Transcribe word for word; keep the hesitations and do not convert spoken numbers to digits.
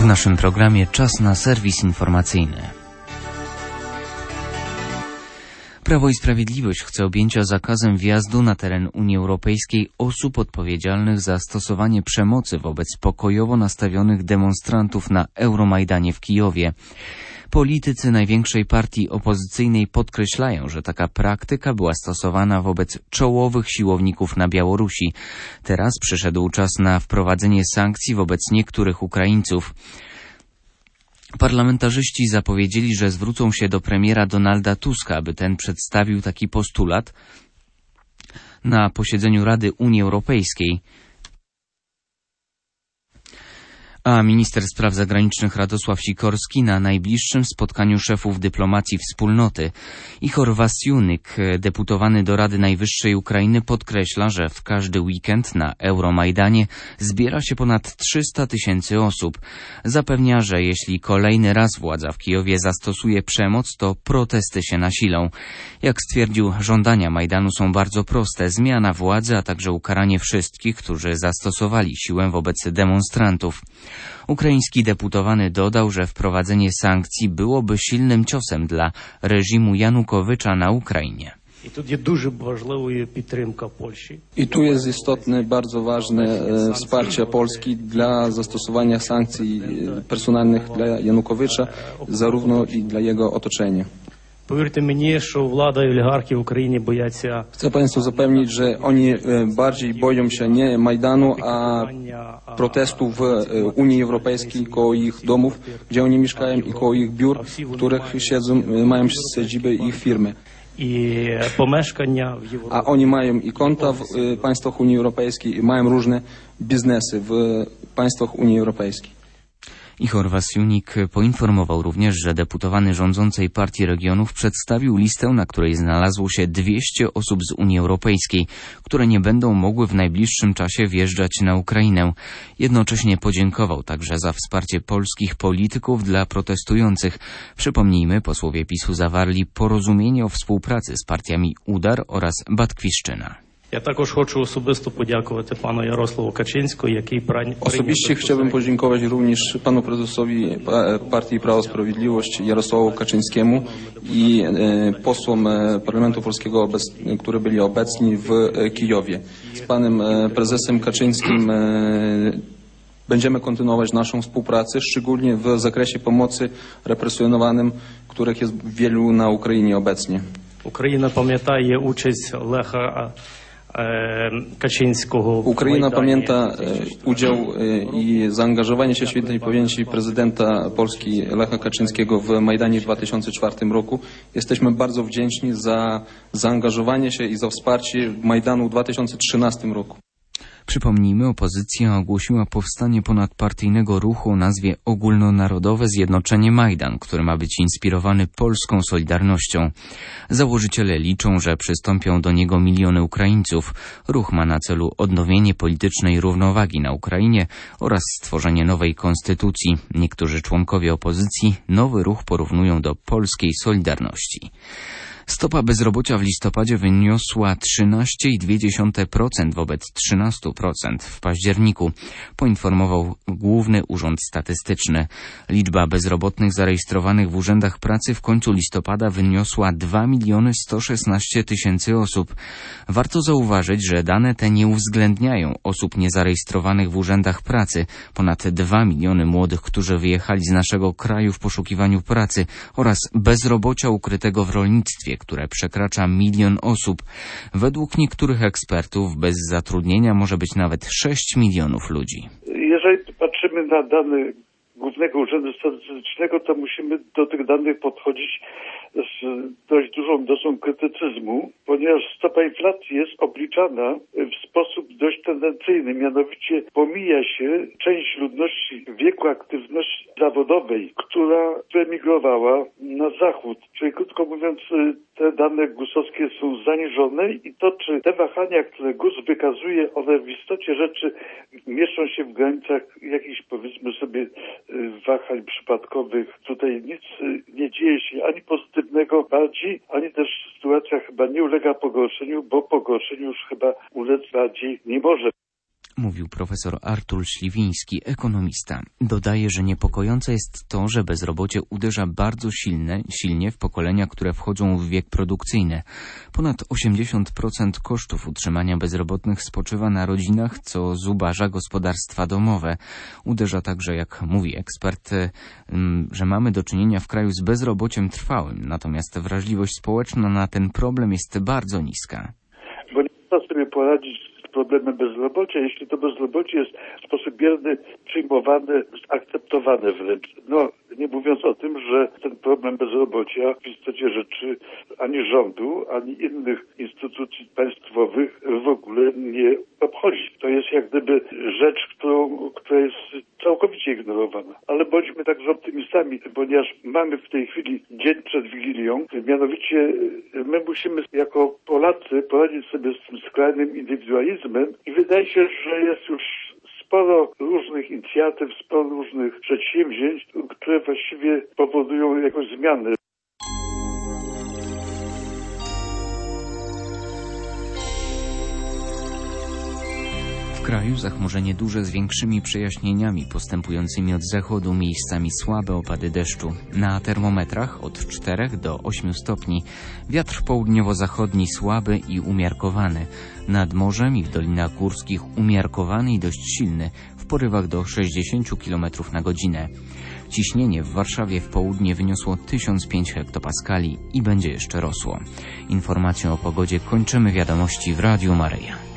naszym programie czas na serwis informacyjny. Prawo i Sprawiedliwość chce objęcia zakazem wjazdu na teren Unii Europejskiej osób odpowiedzialnych za stosowanie przemocy wobec pokojowo nastawionych demonstrantów na Euromajdanie w Kijowie. Politycy największej partii opozycyjnej podkreślają, że taka praktyka była stosowana wobec czołowych siłowników na Białorusi. Teraz przyszedł czas na wprowadzenie sankcji wobec niektórych Ukraińców. Parlamentarzyści zapowiedzieli, że zwrócą się do premiera Donalda Tuska, aby ten przedstawił taki postulat na posiedzeniu Rady Unii Europejskiej. A minister spraw zagranicznych Radosław Sikorski na najbliższym spotkaniu szefów dyplomacji wspólnoty. Ihor Wasyunyk, deputowany do Rady Najwyższej Ukrainy, podkreśla, że w każdy weekend na Euromajdanie zbiera się ponad trzysta tysięcy osób. Zapewnia, że jeśli kolejny raz władza w Kijowie zastosuje przemoc, to protesty się nasilą. Jak stwierdził, żądania Majdanu są bardzo proste: zmiana władzy, a także ukaranie wszystkich, którzy zastosowali siłę wobec demonstrantów. Ukraiński deputowany dodał, że wprowadzenie sankcji byłoby silnym ciosem dla reżimu Janukowycza na Ukrainie. I tu jest istotne, bardzo ważne wsparcie Polski dla zastosowania sankcji personalnych dla Janukowycza, zarówno i dla jego otoczenia. Повірте мені, що влада і олігархи в Україні бояться... Chcę Państwu zapewnić, że oni bardziej boją się nie Majdanu, a protestów w Unii Europejskiej koło ich domów, gdzie oni mieszkają, i koło ich biur, w których siedzą, mają siedziby ich firmy. A oni mają i konta w państwach Unii Europejskiej i mają różne biznesy w państwach Unii Europejskiej. Ihor Wasyunyk poinformował również, że deputowany rządzącej Partii Regionów przedstawił listę, na której znalazło się dwieście osób z Unii Europejskiej, które nie będą mogły w najbliższym czasie wjeżdżać na Ukrainę. Jednocześnie podziękował także za wsparcie polskich polityków dla protestujących. Przypomnijmy, posłowie PiSu zawarli porozumienie o współpracy z partiami Udar oraz Batkwiszczyna. Ja також хочу особисто подякувати пану Ярославу Качинському, який прийняв... Osobiście chciałbym podziękować również panu prezesowi Partii Prawo i Sprawiedliwość Jarosławu Kaczyńskiemu i posłom Parlamentu Polskiego, którzy byli obecni w Kijowie. Z panem prezesem Kaczyńskim będziemy kontynuować naszą współpracę, szczególnie w zakresie pomocy represjonowanym, których jest wielu na Ukrainie obecnie. Ukraina pamiętaje uczest Lecha Kaczyńskiego. Ukraina pamięta udział i zaangażowanie się świętej pamięci prezydenta Polski Lecha Kaczyńskiego w Majdanie w dwa tysiące czwartym roku. Jesteśmy bardzo wdzięczni za zaangażowanie się i za wsparcie Majdanu w dwa tysiące trzynastym roku. Przypomnijmy, opozycja ogłosiła powstanie ponadpartyjnego ruchu o nazwie Ogólnonarodowe Zjednoczenie Majdan, który ma być inspirowany polską Solidarnością. Założyciele liczą, że przystąpią do niego miliony Ukraińców. Ruch ma na celu odnowienie politycznej równowagi na Ukrainie oraz stworzenie nowej konstytucji. Niektórzy członkowie opozycji nowy ruch porównują do polskiej Solidarności. Stopa bezrobocia w listopadzie wyniosła trzynaście przecinek dwa procent wobec trzynaście procent w październiku, poinformował Główny Urząd Statystyczny. Liczba bezrobotnych zarejestrowanych w urzędach pracy w końcu listopada wyniosła dwa miliony sto szesnaście tysięcy osób. Warto zauważyć, że dane te nie uwzględniają osób niezarejestrowanych w urzędach pracy, ponad dwa miliony młodych, którzy wyjechali z naszego kraju w poszukiwaniu pracy, oraz bezrobocia ukrytego w rolnictwie, które przekracza milion osób. Według niektórych ekspertów bez zatrudnienia może być nawet sześć milionów ludzi. Jeżeli patrzymy na dane Głównego Urzędu Statystycznego, to musimy do tych danych podchodzić z dość dużą dozą krytycyzmu, ponieważ stopa inflacji jest obliczana w sposób dość tendencyjny, mianowicie pomija się część ludności w wieku aktywności zawodowej, która wyemigrowała na zachód. Czyli krótko mówiąc, te dane gusowskie są zaniżone i to, czy te wahania, które G U S wykazuje, one w istocie rzeczy mieszczą się w granicach jakichś, powiedzmy sobie, wahań przypadkowych. Tutaj nic nie dzieje się ani pozytywnego bardziej, ani też sytuacja chyba nie ulega pogorszeniu, bo pogorszeniu już chyba ulec bardziej nie może. Mówił profesor Artur Śliwiński, ekonomista. Dodaje, że niepokojące jest to, że bezrobocie uderza bardzo silne, silnie w pokolenia, które wchodzą w wiek produkcyjny. Ponad osiemdziesiąt procent kosztów utrzymania bezrobotnych spoczywa na rodzinach, co zubaża gospodarstwa domowe. Uderza także, jak mówi ekspert, że mamy do czynienia w kraju z bezrobociem trwałym, natomiast wrażliwość społeczna na ten problem jest bardzo niska. Bo nie można sobie poradzić z problemem bezrobocia, jeśli to bezrobocie jest w sposób bierny przyjmowane, akceptowane wręcz. No, nie mówiąc o tym, że ten problem bezrobocia w istocie rzeczy ani rządu, ani innych instytucji państwowych w ogóle nie obchodzi. To jest jak gdyby rzecz, którą, która jest całkowicie ignorowana. Ale bądźmy także optymistami, ponieważ mamy w tej chwili dzień przed Wigilią, mianowicie my musimy jako Polacy poradzić sobie z tym skrajnym indywidualizmem i wydaje się, że jest już sporo różnych inicjatyw, sporo różnych przedsięwzięć, które właściwie powodują jakąś zmianę. W kraju zachmurzenie duże z większymi przejaśnieniami postępującymi od zachodu, miejscami słabe opady deszczu. Na termometrach od czterech do ośmiu stopni. Wiatr południowo-zachodni słaby i umiarkowany. Nad morzem i w dolinach górskich umiarkowany i dość silny, w porywach do sześćdziesięciu kilometrów na godzinę. Ciśnienie w Warszawie w południe wyniosło tysiąc pięć hektopaskali i będzie jeszcze rosło. Informację o pogodzie kończymy wiadomości w Radiu Maryja.